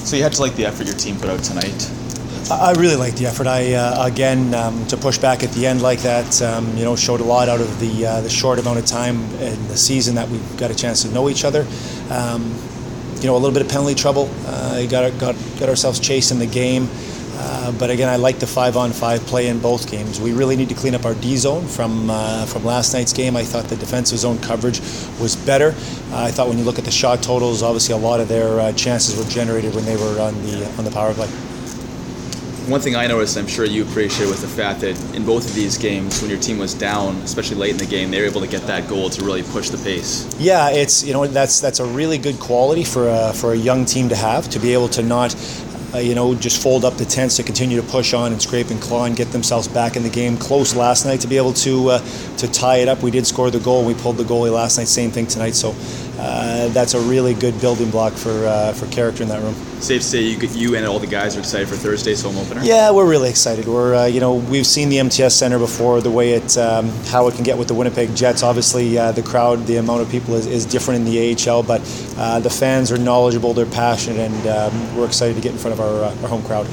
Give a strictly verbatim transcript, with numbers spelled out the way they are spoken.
So you had to like the effort your team put out tonight? I really liked the effort. I uh, again um, to push back at the end like that, um, you know, showed a lot out of the uh, the short amount of time in the season that we've got a chance to know each other. Um, you know, a little bit of penalty trouble. Uh, got got got ourselves chasing the game. Uh, but again, I like the five-on-five play in both games. We really need to clean up our D zone from uh, from last night's game. I thought the defensive zone coverage was better. Uh, I thought when you look at the shot totals, obviously a lot of their uh, chances were generated when they were on the on the power play. One thing I noticed, I'm sure you appreciate, was the fact that in both of these games, when your team was down, especially late in the game, they were able to get that goal to really push the pace. Yeah, it's you know that's that's a really good quality for a, for a young team to have, to be able to not uh, you know just fold up the tents, to continue to push on and scrape and claw and get themselves back in the game. Close last night to be able to uh, to tie it up. We did score the goal. We pulled the goalie last night. Same thing tonight. So uh, that's a really good building block for uh, for character in that room. Safe to say you, you and all the guys are excited for Thursday's home opener? Yeah, we're really excited. We're uh, you know we've seen the M T S Center before, the way it um, how it can get with the Winnipeg Jets. Obviously, uh, the crowd, the amount of people is, is different in the A H L, but uh, the fans are knowledgeable, they're passionate, and um, we're excited to get in front of our, uh, our home crowd.